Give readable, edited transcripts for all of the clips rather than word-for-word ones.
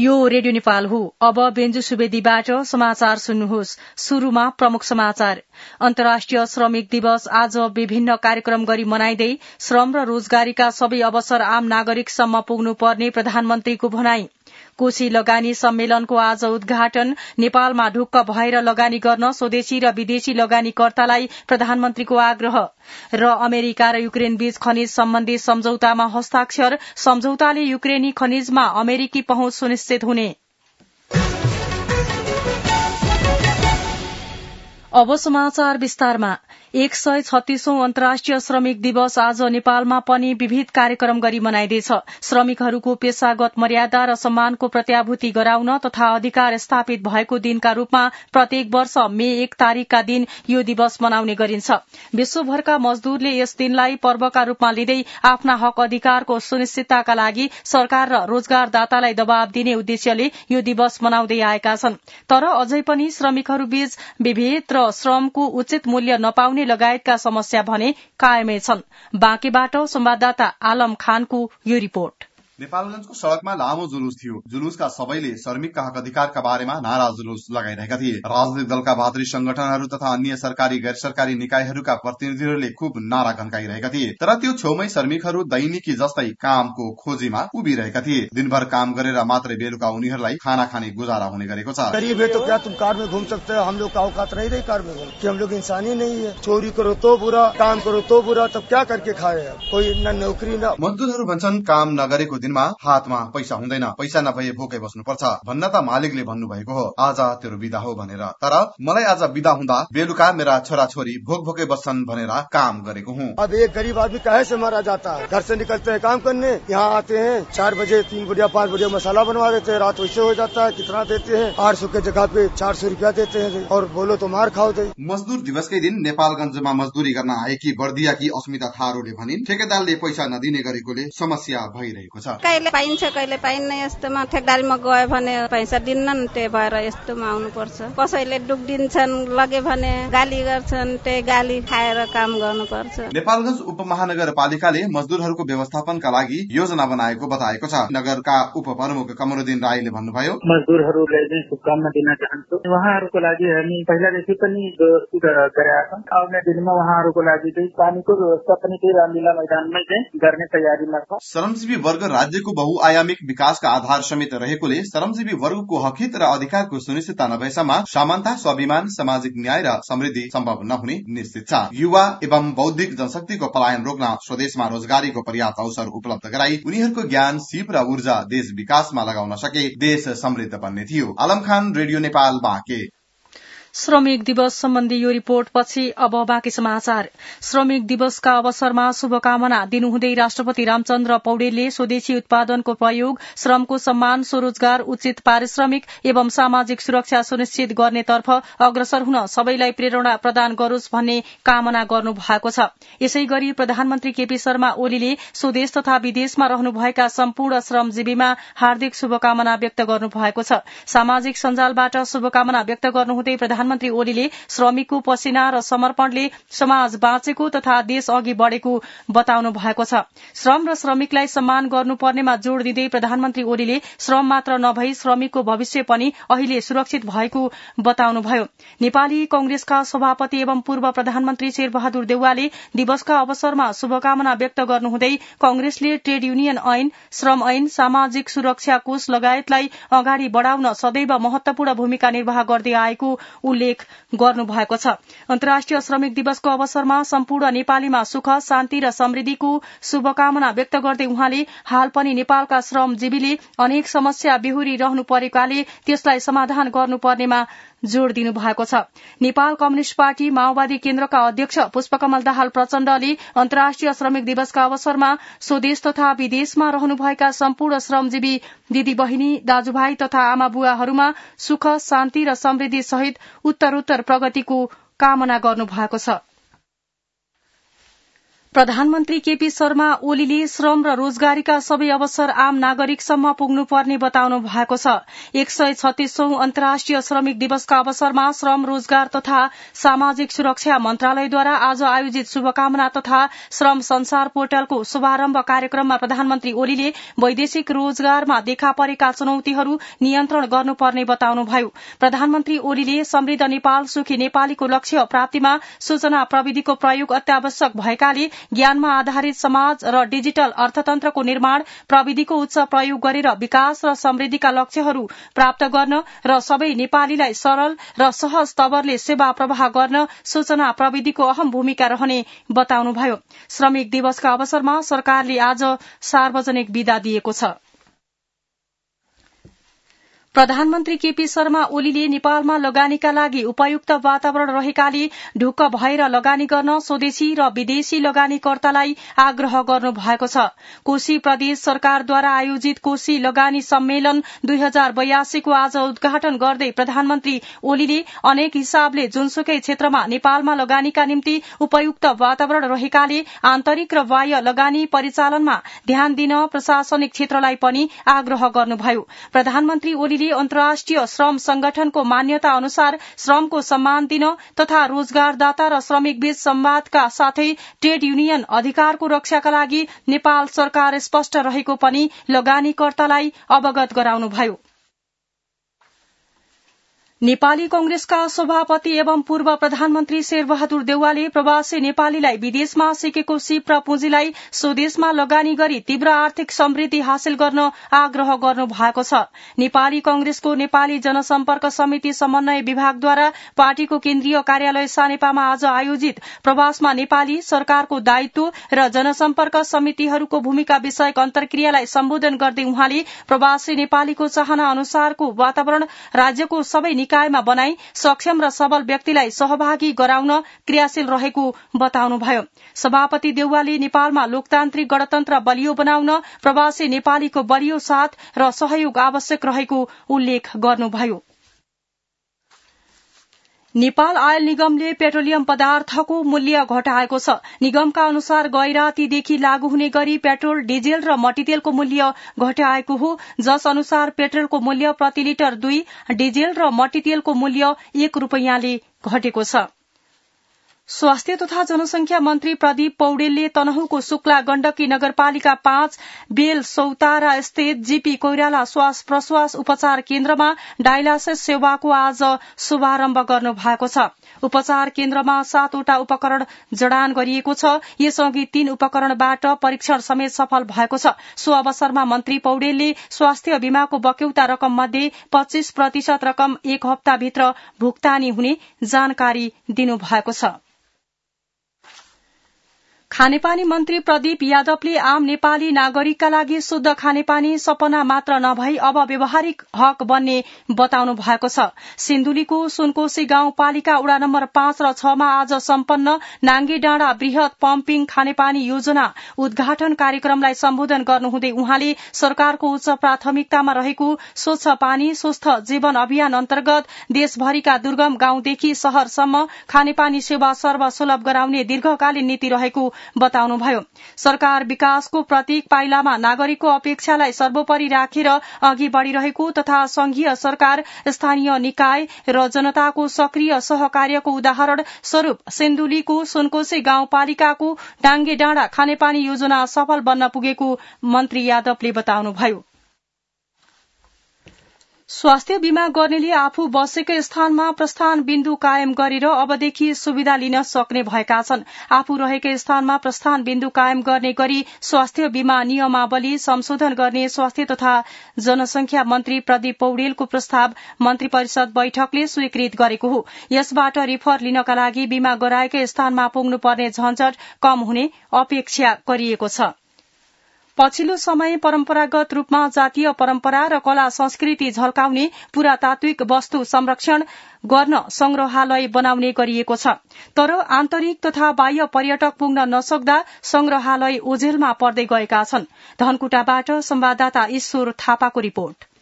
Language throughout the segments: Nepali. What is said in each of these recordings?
यो रेडियो नेपाल हो। अब बेन्जु सुवेदीबाट समाचार सुन्नुहोस्। शुरूमा प्रमुख समाचार। अन्तर्राष्ट्रिय श्रमिक दिवस आज विभिन्न कार्यक्रम गरी मनाइँदै श्रम र रोजगारीका सबै अवसर आम नागरिकसम्म पुग्नुपर्ने प्रधानमन्त्रीको भनाई। कोशी लगानी सम्मेलनको आज उद्घाटन। नेपालमा ढुक्क भएर लगानी गर्न स्वदेशी र विदेशी लगानीकर्तालाई प्रधानमन्त्रीको आग्रह। र अमेरिका र युक्रेन बीच खनिज सम्बन्धी सम्झौतामा हस्ताक्षर। सम्झौताले युक्रेनी खनिजमा अमेरिकी पहुँच सुनिश्चित हुने। अब समाचार विस्तारमा। 136औं अन्तर्राष्ट्रिय श्रमिक दिवस आज नेपालमा पनि विविध कार्यक्रम गरी मनाइँदैछ। श्रमिकहरूको पेशागत मर्यादा र सम्मानको प्रत्याभूति गराउन तथा अधिकार स्थापित भएको दिनका रूपमा प्रत्येक वर्ष मे 1 तारिकका दिन यो दिवस मनाउने गरिन्छ। विश्वभरका मजदूरले यस दिनलाई पर्वका रूपमा लिँदै आफ्ना हक अधिकारको सुनिश्चितताका लागि सरकार र रोजगारदातालाई दबाव दिने उद्देश्यले यो दिवस मनाउँदै आएका छन्। तर अझै पनि श्रमिकहरूबीच विभेद र श्रमको उचित मूल्य नपाउने लगायतका समस्या भने कायमै छन्। बाँकेबाट संवाददाता आलम खानको यो रिपोर्ट। नेपालगञ्जको सड़कमा लामो जुलुस थियो। जुलुसका सबैले श्रमिकका हक अधिकारका बारेमा नारा जुलुस लगाइरहेका थिए। राजनीतिक दलका भातृ संगठनहरू तथा अन्य सरकारी गैर सरकारी निकायहरूका प्रतिनिधिहरूले खुब नारा घन्काइरहेका थिए। तर त्यो छेउमै श्रमिकहरू दैनिकी जस्तै कामको खोजीमा उभिरहेका थिए। दिनभर काम गरेर मात्रै बेलुका उनीहरूलाई खाना खाने गुजारा हुने गरेको छ। गरीब है तो क्या तुम कार में घूम सकते हो? हम लोग का औकात नहीं रही कार में घूम कि हम लोग इंसानी नहीं है। चोरी करो तो बुरा, काम करो तो बुरा, तब क्या करके खाए? कोई न नौकरी न। मजदूरहरू भन्छन् काम नगरेको दिनमा हातमा पैसा हुँदैन, पैसा नभए भोकै बस्नुपर्छ भन्न त मालिकले भन्नुभएको हो। आज तेरो बिदा हो भनेर। तर मलाई आज बिदा हुँदा बेलुका मेरा छोराछोरी भोक भोकै बस्छन् भनेर काम गरेको हुँ। अब एक गरीब आदमी काहे से मारा जाता है? घर से निकलते हैं काम करने, यहाँ आते हैं 4 बजे 3 बढ़िया 5 बढ़िया मसाला बनवा देते हैं। रात वैसे हो जाता है। कितना देते हैं? 800 के जगह पे 400 रुपया देते हैं और बोलो तो मार खाओ दे। मजदूर दिवसकै दिन नेपालगञ्जमा मजदूरी गर्न आएकी बर्दियाकी अस्मिता थारूले भनिन् ठेकेदारले पैसा नदिने गरेकोले समस्या भइरहेको छ। कहिले पाइन्छ कहिले पाइन्न। यस्तोमा ठेकदारीमा गयो भने पैसा दिन्नन्, त्यही भएर यस्तोमा आउनुपर्छ। कसैले दुख दिन्छन् लगे भने गाली गर्छन्, त्यही गाली खाएर काम गर्नुपर्छ। नेपालगञ्ज उपमहानगरपालिकाले मजदूरहरूको व्यवस्थापनका लागि योजना बनाएको बताएको छ। नगरका उपप्रमुख कमरुद्दिन राईले भन्नुभयो, मजदूरहरूलाई चाहिँ शुभकामना दिन चाहन्छु। उहाँहरूको लागि हामी पहिलादेखि पनि व्यवस्थित गरेका छौँ। आउने दिनमा उहाँहरूको लागि चाहिँ पानीको व्यवस्था पनि त्यही रामलीला मैदानमै चाहिँ गर्ने तयारीमा छ। श्रमजीवी वर्ग राज्यको बहुआयामिक विकासका आधार समेत रहेकोले श्रमजीवी वर्गको हकित र अधिकारको सुनिश्चितता नभएसम्म समानता, स्वाभिमान, सामाजिक न्याय र समृद्धि सम्भव नहुने निश्चित छ। युवा एवं बौद्धिक जनशक्तिको पलायन रोक्न स्वदेशमा रोजगारीको पर्याप्त अवसर उपलब्ध गराई उनीहरूको ज्ञान, सिप र ऊर्जा देश विकासमा लगाउन सके देश समृद्ध बन्ने थियो। आलम खान, रेडियो नेपाल, बाँके। श्रमिक दिवस सम्बन्धी यो रिपोर्ट पछि अब बाँकी समाचार। श्रमिक दिवसका अवसरमा शुभकामना दिनुहुँदै राष्ट्रपति रामचन्द्र पौडेलले स्वदेशी उत्पादनको प्रयोग, श्रमको सम्मान, स्वरोजगार, उचित पारिश्रमिक एवं सामाजिक सुरक्षा सुनिश्चित गर्नेतर्फ अग्रसर हुन सबैलाई प्रेरणा प्रदान गरोस् भन्ने कामना गर्नु भएको छ। यसै गरी प्रधानमन्त्री केपी शर्मा ओलीले स्वदेश तथा विदेशमा रहनुभएका सम्पूर्ण श्रमजीवीमा हार्दिक शुभकामना व्यक्त गर्नु भएको छ। सामाजिक सञ्जालबाट शुभकामना व्यक्त गर्नुहुँदै प्रधानमन्त्री ओलीले श्रमिकको पसिना र समर्पणले समाज बाँचेको तथा देश अघि बढ़ेको बताउनु भएको छ। श्रम र श्रमिकलाई सम्मान गर्नुपर्नेमा जोड़ दिँदै प्रधानमन्त्री ओलीले श्रम मात्र नभई श्रमिकको भविष्य पनि अहिले सुरक्षित भएको बताउनुभयो। नेपाली कांग्रेसका सभापति एवं पूर्व प्रधानमन्त्री शेरबहादुर देउवाले दिवसका अवसरमा शुभकामना व्यक्त गर्नुहुँदै कांग्रेसले ट्रेड युनियन ऐन, श्रम ऐन, सामाजिक सुरक्षा कोष लगायतलाई अगाडि बढ़ाउन सदैव महत्वपूर्ण भूमिका निर्वाह गर्दै आएको उल्लेख गर्नु भएको छ। अन्तर्राष्ट्रिय श्रमिक दिवसको अवसरमा सम्पूर्ण नेपालीमा सुख, शान्ति र समृद्धिको शुभकामना व्यक्त गर्दै उहाँले हाल पनि नेपालका श्रमजीवीले अनेक समस्या बेहोरी रहनु परेकाले त्यसलाई समाधान गर्नुपर्नेमा जोड़ दिनु भएको छ। नेपाल कम्युनिष्ट पार्टी माओवादी केन्द्रका अध्यक्ष पुष्पकमल दाहाल प्रचण्डले अन्तर्राष्ट्रिय श्रमिक दिवसका अवसरमा स्वदेश तथा विदेशमा रहनुभएका सम्पूर्ण श्रमजीवी दिदी बहिनी, दाजुभाइ तथा आमा बुवाहरूमा सुख, शान्ति र समृद्धि सहित उत्तरोत्तर प्रगतिको कामना गर्नु भएको छ। प्रधानमन्त्री केपी शर्मा ओलीले श्रम र रोजगारीका सबै अवसर आम नागरिकसम्म पुग्नुपर्ने बताउनु भएको छ। 136औं अन्तर्राष्ट्रिय श्रमिक दिवसका अवसरमा श्रम रोजगार तथा सामाजिक सुरक्षा मन्त्रालयद्वारा आज आयोजित शुभकामना तथा श्रम संसार पोर्टलको शुभारम्भ कार्यक्रममा प्रधानमन्त्री ओलीले वैदेशिक रोजगारमा देखा परेका चुनौतीहरू नियन्त्रण गर्नुपर्ने बताउनुभयो। प्रधानमन्त्री ओलीले समृद्ध नेपाल सुखी नेपालीको लक्ष्य प्राप्तिमा सूचना प्रविधिको प्रयोग अत्यावश्यक भएकाले ज्ञानमा आधारित समाज र डिजिटल अर्थतन्त्रको निर्माण, प्रविधिको उच्च प्रयोग गरेर विकास र समृद्धिका लक्ष्यहरू प्राप्त गर्न र सबै नेपालीलाई सरल र सहज तवरले सेवा प्रवाह गर्न सूचना प्रविधिको अहम भूमिका रहने बताउनुभयो। श्रमिक दिवसका अवसरमा सरकारले आज सार्वजनिक बिदा दिएको छ। प्रधानमन्त्री केपी शर्मा ओलीले नेपालमा लगानीका लागि उपयुक्त वातावरण रहेकाले ढुक्क भएर लगानी गर्न स्वदेशी र विदेशी लगानीकर्तालाई आग्रह गर्नु भएको छ। कोशी प्रदेश सरकारद्वारा आयोजित कोशी लगानी सम्मेलन 2082 को आज उद्घाटन गर्दै प्रधानमन्त्री ओलीले अनेक हिसाबले जुनसुकै क्षेत्रमा नेपालमा लगानीका निम्ति उपयुक्त वातावरण रहेकाले आन्तरिक र बाह्य लगानी परिचालनमा ध्यान दिन प्रशासनिक क्षेत्रलाई पनि आग्रह गर्नुभयो। प्रधानमन्त्री ओलीले अन्तर्राष्ट्रिय श्रम संगठनको मान्यता अनुसार श्रमको सम्मान दिन तथा रोजगारदाता र श्रमिक बीच संवादका साथै ट्रेड युनियन अधिकारको रक्षाका लागि नेपाल सरकार स्पष्ट रहेको पनि लगानीकर्तालाई अवगत गराउनुभयो। नेपाली कांग्रेसका सभापति एवं पूर्व प्रधानमन्त्री शेरबहादुर देउवाले प्रवासी नेपालीलाई विदेशमा सिकेको सिप र पुँजीलाई स्वदेशमा लगानी गरी तीव्र आर्थिक समृद्धि हासिल गर्न आग्रह गर्नु भएको छ। नेपाली कांग्रेसको नेपाली जनसम्पर्क समिति समन्वय विभागद्वारा पार्टीको केन्द्रीय कार्यालय सानेपामा आज आयोजित प्रवासमा नेपाली सरकारको दायित्व र जनसम्पर्क समितिहरूको भूमिका विषयक अन्तर्क्रियालाई सम्बोधन गर्दै उहाँले प्रवासी नेपालीको चाहना अनुसारको वातावरण राज्यको सबै निकायमा बनाई सक्षम र सबल व्यक्तिलाई सहभागी गराउन क्रियाशील रहेको बताउनुभयो। सभापति देउवाले नेपालमा लोकतान्त्रिक गणतन्त्र बलियो बनाउन प्रवासी नेपालीको बलियो साथ र सहयोग आवश्यक रहेको उल्लेख गर्नुभयो। नेपाल आयल निगमले पेट्रोलियम पदार्थको मूल्य घटाएको छ। निगमका अनुसार गैरातीदेखि लागू हुने गरी पेट्रोल, डिजेल र मट्टीतेलको मूल्य घटाएको हो, जस अनुसार पेट्रोलको मूल्य प्रति लिटर 2, डिजेल र मट्टीतेलको मूल्य 1 रूपैयाँले घटेको छ। स्वास्थ्य तथा जनसंख्या मन्त्री प्रदीप पौडेलले तनहुँको शुक्ला गण्डकी नगरपालिका 5 बेल सौतारा स्थित जीपी कोइराला श्वास प्रश्वास उपचार केन्द्रमा डायलासिस सेवाको आज शुभारम्भ गर्नु भएको छ। उपचार केन्द्रमा 7 वटा उपकरण जडान गरिएको छ। यसअघि 3 उपकरणबाट परीक्षण समेत सफल भएको छ। सो अवसरमा मन्त्री पौडेलले स्वास्थ्य बीमाको बक्यौता रकम मध्ये 25% रकम 1 हप्ताभित्र भुक्तानी हुने जानकारी दिनुभएको छ। खानेपानी मन्त्री प्रदीप यादवले आम नेपाली नागरिकका लागि शुद्ध खानेपानी सपना मात्र नभई अब व्यावहारिक हक बन्ने बताउनु भएको छ। सिन्धुलीको सुनकोशी गाउँपालिका वडा नम्बर 5 र 6 मा आज सम्पन्न नाङ्गे डाँडा वृहत पम्पिङ खानेपानी योजना उद्घाटन कार्यक्रमलाई सम्बोधन गर्नुहुँदै उहाँले सरकारको उच्च प्राथमिकतामा रहेको स्वच्छ पानी स्वस्थ जीवन अभियान अन्तर्गत देशभरिका दुर्गम गाउँदेखि शहरसम्म खानेपानी सेवा सर्वसुलभ गराउने दीर्घकालीन नीति रहेको बताउनुभयो। सरकार विकासको प्रत्येक पाइलामा नागरिकको अपेक्षालाई सर्वोपरि राखेर अघि बढ़िरहेको तथा संघीय सरकार, स्थानीय निकाय र जनताको सक्रिय सहकार्यको उदाहरण स्वरूप सिन्धुलीको सुनकोशी गाउँपालिकाको डाङ्गे डाँडा खानेपानी योजना सफल बन्न पुगेको मन्त्री यादवले बताउनुभयो। स्वास्थ्य बीमा गर्नेले आफू बसेकै स्थानमा प्रस्थान बिन्दु कायम गरेर अबदेखि सुविधा लिन सक्ने भएका छन्। आफू रहेकै स्थानमा प्रस्थान बिन्दु कायम गर्ने गरी स्वास्थ्य बीमा नियमावली संशोधन गर्ने स्वास्थ्य तथा जनसंख्या मन्त्री प्रदीप पौडेलको प्रस्ताव मन्त्री परिषद बैठकले स्वीकृत गरेको हो। यसबाट रिफर लिनका लागि बीमा गराएकै स्थानमा पुग्नुपर्ने झन्झट कम हुने अपेक्षा गरिएको छ। पछिल्लो समय परम्परागत रूपमा जातीय परम्परा र कला संस्कृति झल्काउने पुरातात्विक वस्तु संरक्षण गर्न संग्रहालय बनाउने गरिएको छ। तर आन्तरिक तथा बाह्य पर्यटक पुग्न नसक्दा संग्रहालय ओझेलमा पर्दै गएका छन्। धनकुटाबाट संवाददाता ईश्वर थापाको रिपोर्ट।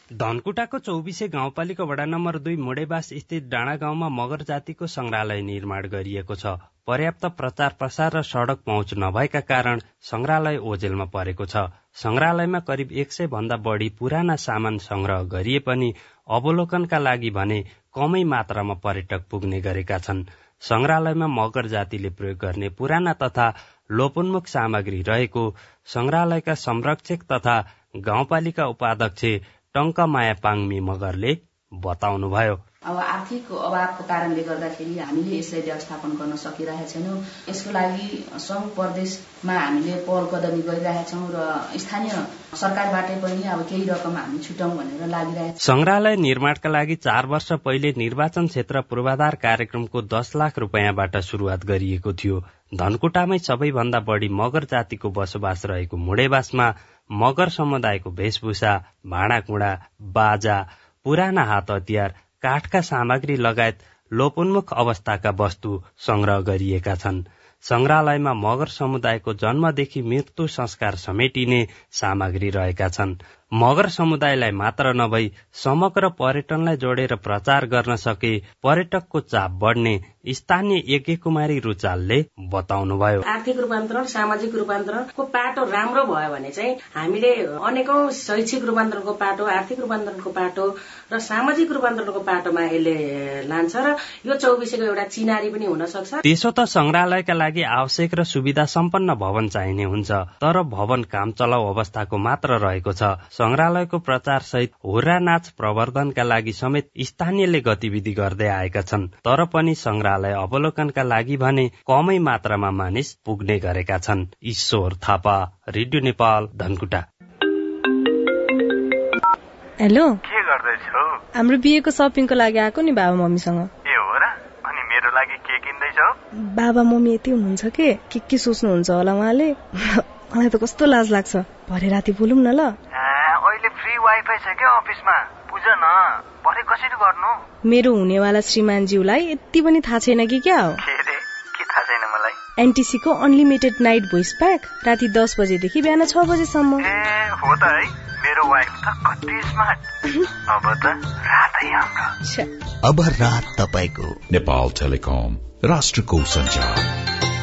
धनकुटाको 24 गाउँपालिका वडा नम्बर 2 मुडेबास स्थित डाँडा गाउँमा मगर जातिको संग्रहालय निर्माण गरिएको छ। पर्याप्त प्रचार प्रसार र सड़क पहुँच नभएका कारण संग्रहालय ओझेलमा परेको छ। संग्रहालयमा करिब 100 भन्दा बढी पुराना सामान संग्रह गरिए पनि अवलोकनका लागि भने कमै मात्रामा पर्यटक पुग्ने गरेका छन्। संग्रहालयमा मगर जातिले प्रयोग गर्ने पुराना तथा लोपोन्मुख सामग्री रहेको संग्रहालयका संरक्षक तथा गाउँपालिका उपाध्यक्ष टंकमाया पाङमी मगरले बताउनुभयो। अब आर्थिक अभावको कारणले गर्दाखेरि हामीले यसलाई व्यवस्थापन गर्न सकिरहेका छैनौं। यसको लागि संघ प्रदेशमा हामीले पहल कदमी गरिरहेका छौं र स्थानीय सरकारबाटै पनि अब केही रकम हामी छुटाउँ भनेर लागिरहेका छौं। संग्रहालय निर्माणका लागि 4 वर्ष पहिले निर्वाचन क्षेत्र पूर्वाधार कार्यक्रमको 10 लाख रुपैयाँबाट शुरूआत गरिएको थियो। धनकुटामै सबैभन्दा बढी मगर जातिको बसोबास रहेको मुडेबासमा मगर समुदायको वेशभूषा, भाँडाकुँडा, बाजा, पुराना हात हतियार, काठका सामग्री लगायत लोपोन्मुख अवस्थाका वस्तु संग्रह गरिएका छन्। संग्रहालयमा मगर समुदायको जन्मदेखि मृत्यु संस्कार समेटिने सामग्री रहेका छन्। मगर समुदायलाई मात्र नभई समग्र पर्यटनलाई जोडेर प्रचार गर्न सके पर्यटकको चाप बढ्ने स्थानीय यज्ञ कुमारी रुचालले बताउनुभयो। आर्थिक रूपान्तरण, सामाजिक रूपान्तरणको पाटो राम्रो भयो भने चाहिँ हामीले अनेकौं शैक्षिक रूपान्तरणको पाटो, आर्थिक रूपान्तरणको पाटो र सामाजिक रूपान्तरणको पाटोमा यसले लान्छ र यो 24 को एउटा चिनारी पनि हुन सक्छ। त्यसो त संग्रहालयका लागि आवश्यक र सुविधा सम्पन्न भवन चाहिने हुन्छ, तर भवन काम चलाउ अवस्थाको मात्र रहेको छ। संग्रहालयको प्रचार सहित हुर्रा नाच प्रवर्धनका लागि समेत स्थानीयले गतिविधि गर्दै आएका छन्, तर पनि संग्रहालय अवलोकनका लागि भने कमै मात्रामा मानिस पुग्ने गरेका छन्। ईश्वर थापा, रेडियो नेपाल, धनकुटा। हेलो, के गर्दैछौ? हाम्रो बिहेको शपिङको लागि आएको नि बाबा मम्मीसँग। ए हो र? अनि मेरो लागि के किन्दैछौ? बाबा मम्मी यति हुनुहुन्छ के सोच्नुहुन्छ होला उहाँले। मलाई त कस्तो लाज लाग्छ। भरे राति बोलौँ न ल। अहिले फ्री वाइफाई छ क्या अफिसमा, बुझ न। भरे कसरी गर्नु? मेरो हुनेवाला श्रीमानज्यूलाई यति पनि थाहा छैन कि क्या हो? के थाहा छैन मलाई? एनटीसी को अनलिमिटेड नाइट भोइस प्याक राति 10 बजेदेखि बिहान 6 बजेसम्म। हो त है, मेरो वाइफ त कति स्मार्ट। अब त रातै हाम्रो। अब रात तपाईको। नेपाल टेलिकम, राष्ट्रको सञ्चार।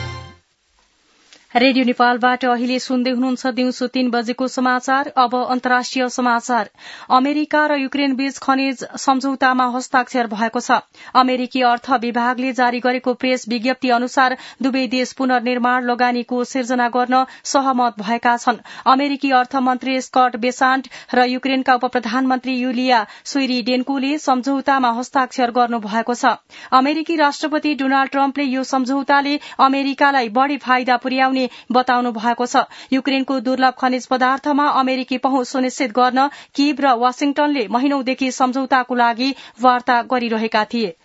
रेडियो नेपालबाट अहिले सुन्दै हुनुहुन्छ दिउँसो 3 बजेको समाचार। अब अन्तर्राष्ट्रिय समाचार। अमेरिका र युक्रेन बीच खनिज सम्झौतामा हस्ताक्षर भएको छ। अमेरिकी अर्थ विभागले जारी गरेको प्रेस विज्ञप्ति अनुसार दुवै देश पुनर्निर्माण लगानीको सिर्जना गर्न सहमत भएका छन्। अमेरिकी अर्थमन्त्री स्कट बेसान्ट र युक्रेनका उपप्रधानमन्त्री युलिया स्विरिडेन्कोले सम्झौतामा हस्ताक्षर गर्नु भएको छ। अमेरिकी राष्ट्रपति डोनाल्ड ट्रम्पले यो सम्झौताले अमेरिकालाई बढ़ी फाइदा पुर्याउने बताउनु भएको छ। युक्रेनको दुर्लभ खनिज पदार्थमा अमेरिकी पहुँच सुनिश्चित गर्न कीव र वाशिंगटनले महिनौंदेखि सम्झौताको लागि वार्ता गरिरहेका थिए।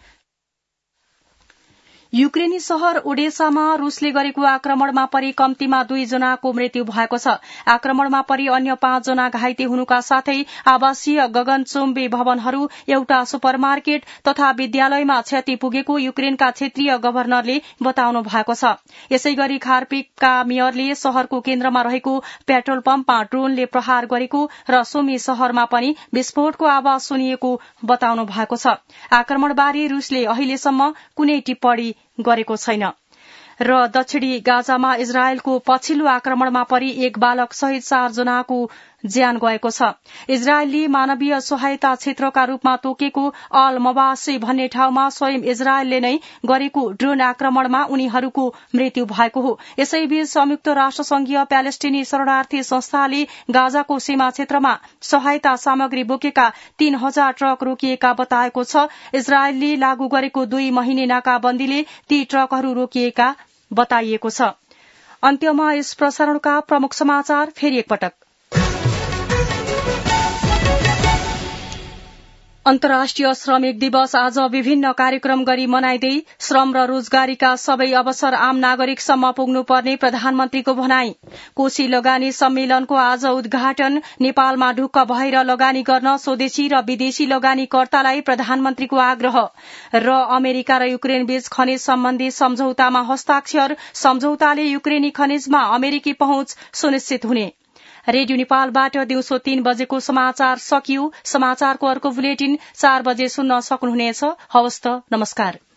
युक्रेनी शहर ओडेसामा रूसले गरेको आक्रमणमा परि कम्तीमा 2 जनाको मृत्यु भएको छ। आक्रमणमा परि अन्य 5 जना घाइते हुनुका साथै आवासीय गगनचुम्बी भवनहरू, एउटा सुपरमार्केट तथा विद्यालयमा क्षति पुगेको युक्रेनका क्षेत्रीय गभर्नरले बताउनु भएको छ। यसैगरी खार्किभका मेयरले शहरको केन्द्रमा रहेको पेट्रोल पम्पमा ड्रोनले प्रहार गरेको र सुमी शहरमा पनि विस्फोटको आवाज सुनिएको बताउनु भएको छ। आक्रमणबारे रूसले अहिलेसम्म कुनै टिप्पणी गरेको छैन। र दक्षिणी गाजामा इजरायलको पछिल्लो आक्रमणमा परि एक बालक सहित 4 जनाको ज्यान गएको छ। इजरायलले मानवीय सहायता क्षेत्रका रूपमा तोकेको अल मवासी भन्ने ठाउँमा स्वयं इजरायलले नै गरेको ड्रोन आक्रमणमा उनीहरूको मृत्यु भएको हो। यसैबीच संयुक्त राष्ट्र संघीय प्यालेस्टिनी शरणार्थी संस्थाले गाजाको सीमा क्षेत्रमा सहायता सामग्री बोकेका 3000 ट्रक रोकिएका बताएको छ। इजरायलले लागू गरेको 2 महिने नाकाबन्दीले ती ट्रकहरू रोकिएका बताइएको छ। अन्त्यमा यस प्रसारणका प्रमुख समाचार फेरि एकपटक। अन्तर्राष्ट्रिय श्रमिक दिवस आज विभिन्न कार्यक्रम गरी मनाइँदै श्रम र रोजगारीका सबै अवसर आम नागरिकसम्म पुग्नुपर्ने प्रधानमन्त्रीको भनाई। कोशी लगानी सम्मेलनको आज उद्घाटन। नेपालमा ढुक्क भएर लगानी गर्न स्वदेशी र विदेशी लगानीकर्तालाई प्रधानमन्त्रीको आग्रह। र अमेरिका र युक्रेन बीच खनिज सम्बन्धी सम्झौतामा हस्ताक्षर। सम्झौताले युक्रेनी खनिजमा अमेरिकी पहुँच सुनिश्चित हुने। रेडियो नेपालबाट दिउँसो 3 बजेको समाचार सकियो। समाचारको अर्को बुलेटिन 4 बजे सुन्न सक्नुहुनेछ। हवस् त, नमस्कार।